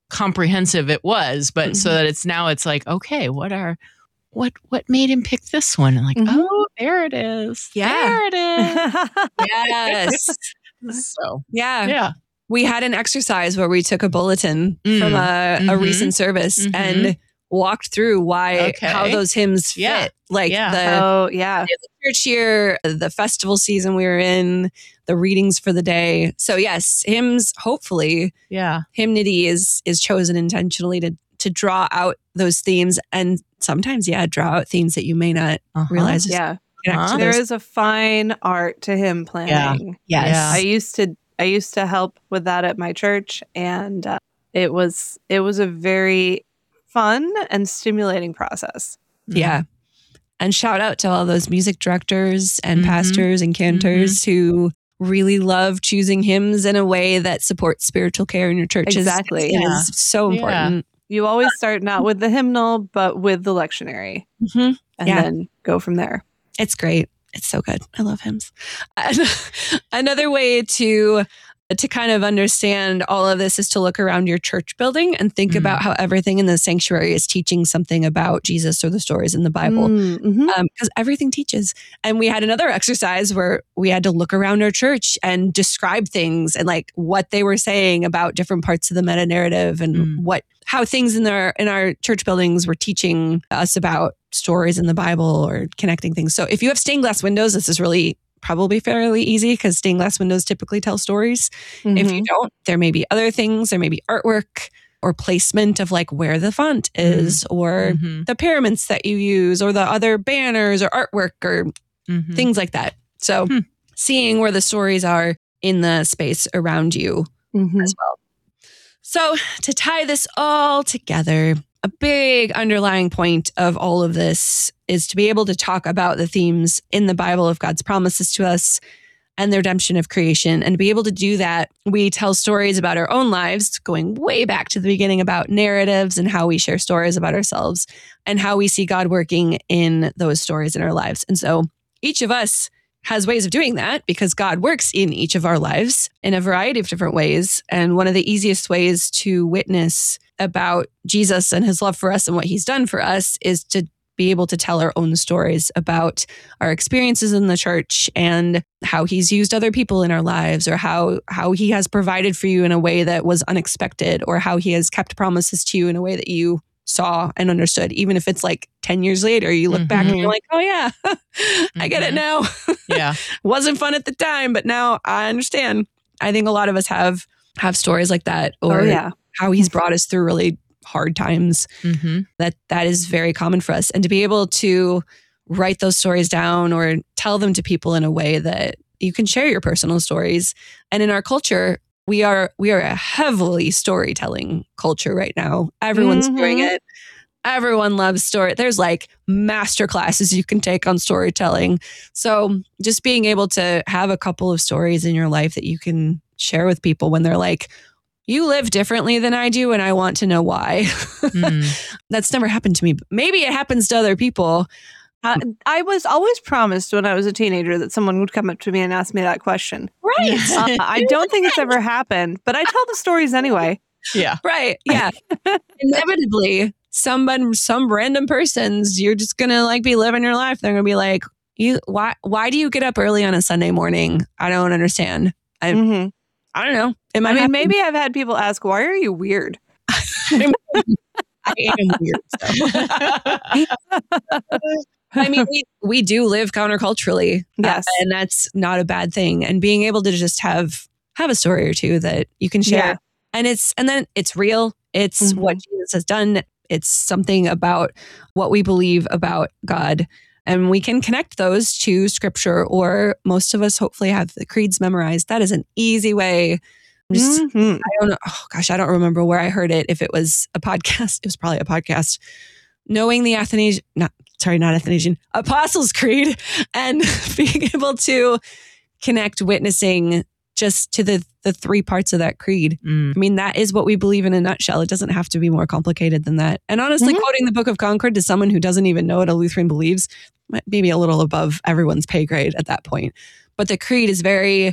comprehensive it was, but mm-hmm. so that it's now it's like, okay, what are what what made him pick this one? And like, mm-hmm. oh, there it is. Yeah. There it is. Yes. So yeah. Yeah. We had an exercise where we took a bulletin mm. from a, mm-hmm. a recent service mm-hmm. and walked through why okay. how those hymns fit. Yeah. Like yeah. the, oh, yeah. the church year, the festival season we were in, the readings for the day. So yes, hymns, hopefully, yeah. hymnody is is chosen intentionally to to draw out those themes, and sometimes, yeah, draw out themes that you may not uh-huh. realize. Yeah. Uh-huh. There is a fine art to hymn planning. Yeah. Yes. Yeah. I used to I used to help with that at my church, and uh, it was it was a very fun and stimulating process. Yeah. And shout out to all those music directors and mm-hmm. pastors and cantors mm-hmm. who really love choosing hymns in a way that supports spiritual care in your churches. Exactly. It yeah. is so important. Yeah. You always start not with the hymnal, but with the lectionary. Mm-hmm. And yeah. then go from there. It's great. It's so good. I love hymns. Another way to to kind of understand all of this is to look around your church building and think mm. about how everything in the sanctuary is teaching something about Jesus or the stories in the Bible. Mm-hmm. Um, because everything teaches. And we had another exercise where we had to look around our church and describe things and like what they were saying about different parts of the meta narrative and mm. what how things in our in our church buildings were teaching us about stories in the Bible or connecting things. So if you have stained glass windows, this is really probably fairly easy because stained glass windows typically tell stories. Mm-hmm. If you don't, there may be other things. There may be artwork or placement of like where the font is mm-hmm. or mm-hmm. the pyramids that you use or the other banners or artwork or mm-hmm. things like that. So hmm. seeing where the stories are in the space around you mm-hmm. as well. So to tie this all together, a big underlying point of all of this is to be able to talk about the themes in the Bible of God's promises to us and the redemption of creation. And to be able to do that, we tell stories about our own lives, going way back to the beginning about narratives and how we share stories about ourselves and how we see God working in those stories in our lives. And so each of us has ways of doing that because God works in each of our lives in a variety of different ways. And one of the easiest ways to witness about Jesus and his love for us and what he's done for us is to be able to tell our own stories about our experiences in the church and how he's used other people in our lives or how how he has provided for you in a way that was unexpected or how he has kept promises to you in a way that you saw and understood. Even if it's like ten years later, you look mm-hmm. back and you're like, oh yeah, I get it now. Yeah. Wasn't fun at the time, but now I understand. I think a lot of us have have stories like that or oh, yeah. how he's brought us through really hard times. Mm-hmm. That that is very common for us. And to be able to write those stories down or tell them to people in a way that you can share your personal stories. And in our culture, we are we are a heavily storytelling culture right now. Everyone's mm-hmm. doing it. Everyone loves story. There's like master classes you can take on storytelling. So just being able to have a couple of stories in your life that you can share with people when they're like, you live differently than I do, and I want to know why. Mm. That's never happened to me. Maybe it happens to other people. Uh, I was always promised when I was a teenager that someone would come up to me and ask me that question. Right. Uh, I don't think it's ever happened, but I tell the stories anyway. Yeah. Right. Yeah. Inevitably, someone, some random persons, you're just going to like be living your life. They're going to be like, you, why, why do you get up early on a Sunday morning? I don't understand. I, mm-hmm. I don't know. It might I mean, happen. Maybe I've had people ask, why are you weird? I am weird. So. I mean, we, we do live counterculturally. Yes. Uh, and that's not a bad thing. And being able to just have have a story or two that you can share. Yeah. And it's and then it's real. It's mm-hmm. what Jesus has done. It's something about what we believe about God. And we can connect those to scripture, or most of us hopefully have the creeds memorized. That is an easy way. Just, mm-hmm. I don't know. Oh gosh, I don't remember where I heard it. If it was a podcast, it was probably a podcast. Knowing the Athanasian, not sorry, not Athanasian, Apostles' Creed, and being able to connect witnessing just to the the three parts of that creed. Mm. I mean, that is what we believe in a nutshell. It doesn't have to be more complicated than that. And honestly, mm-hmm. quoting the Book of Concord to someone who doesn't even know what a Lutheran believes might be a little above everyone's pay grade at that point. But the creed is very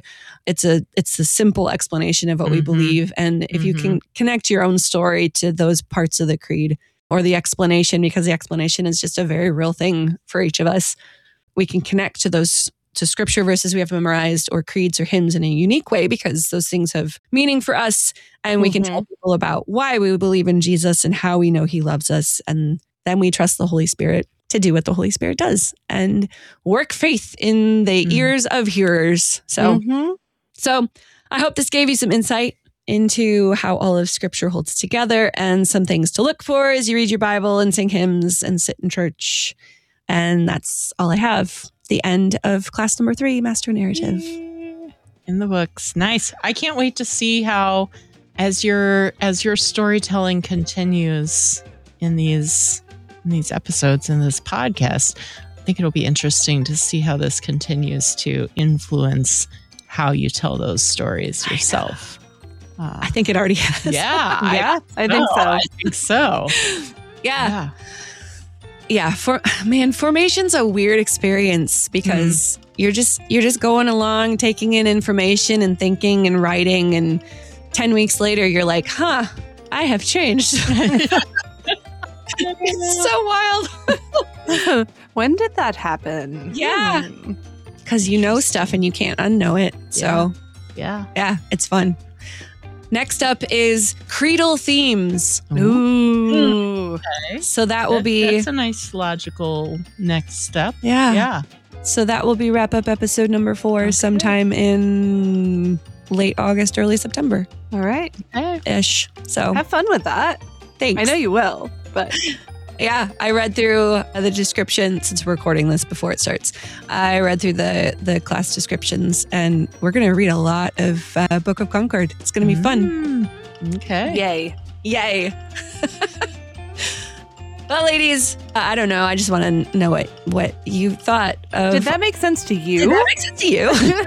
it's a it's a simple explanation of what mm-hmm. we believe. And if mm-hmm. you can connect your own story to those parts of the creed or the explanation, because the explanation is just a very real thing for each of us, we can connect to those to scripture verses we have memorized or creeds or hymns in a unique way, because those things have meaning for us. And we mm-hmm. can tell people about why we believe in Jesus and how we know he loves us. And then we trust the Holy Spirit to do what the Holy Spirit does and work faith in the mm-hmm. ears of hearers. So, mm-hmm. so I hope this gave you some insight into how all of Scripture holds together and some things to look for as you read your Bible and sing hymns and sit in church. And that's all I have. The end of class number three, Master Narrative. In the books. Nice. I can't wait to see how, as your as your storytelling continues in these in these episodes in this podcast, I think it'll be interesting to see how this continues to influence how you tell those stories yourself. I, uh, I think it already has. Yeah. yeah, I, I think so. I think so. yeah. yeah. Yeah, for man, formation's a weird experience because mm. you're just you're just going along, taking in information and thinking and writing, and ten weeks later you're like, huh, I have changed. It's so wild. When did that happen? Yeah. Because you know stuff and you can't unknow it. So yeah. Yeah, it's fun. Next up is creedal themes. Ooh. Okay. So that will be... That's a nice logical next step. Yeah. Yeah. So that will be wrap up episode number four okay. sometime in late August, early September. All right. Ish. So have fun with that. Thanks. I know you will, but... Yeah, I read through the description since we're recording this before it starts. I read through the the class descriptions, and we're going to read a lot of uh, Book of Concord. It's going to be fun. Mm, okay. Yay. Yay. Well, ladies, uh, I don't know. I just want to know what, what you thought of... Did that make sense to you? Did that make sense to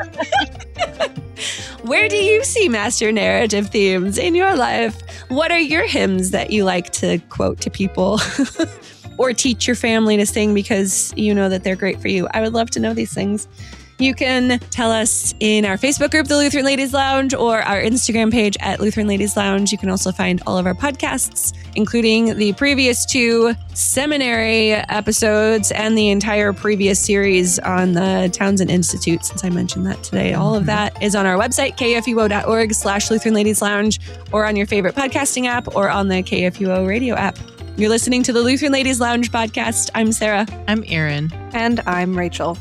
you? Where do you see master narrative themes in your life? What are your hymns that you like to quote to people or teach your family to sing because you know that they're great for you? I would love to know these things. You can tell us in our Facebook group, the Lutheran Ladies Lounge, or our Instagram page at Lutheran Ladies Lounge. You can also find all of our podcasts, including the previous two seminary episodes and the entire previous series on the Townsend Institute, since I mentioned that today. All of that is on our website, k f u o dot org slash Lutheran Ladies Lounge, or on your favorite podcasting app, or on the K F U O radio app. You're listening to the Lutheran Ladies Lounge podcast. I'm Sarah. I'm Erin. And I'm Rachel.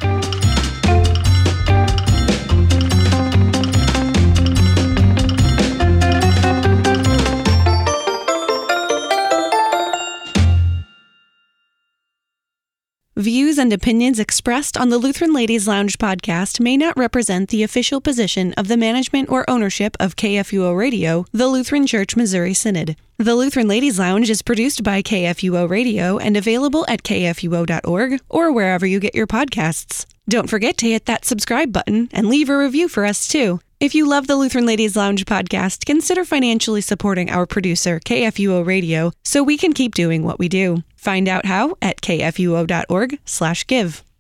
Views and opinions expressed on the Lutheran Ladies Lounge podcast may not represent the official position of the management or ownership of K F U O Radio, the Lutheran Church Missouri Synod. The Lutheran Ladies Lounge is produced by K F U O Radio and available at k f u o dot org or wherever you get your podcasts. Don't forget to hit that subscribe button and leave a review for us too. If you love the Lutheran Ladies Lounge podcast, consider financially supporting our producer, K F U O Radio, so we can keep doing what we do. Find out how at k f u o dot org slash give.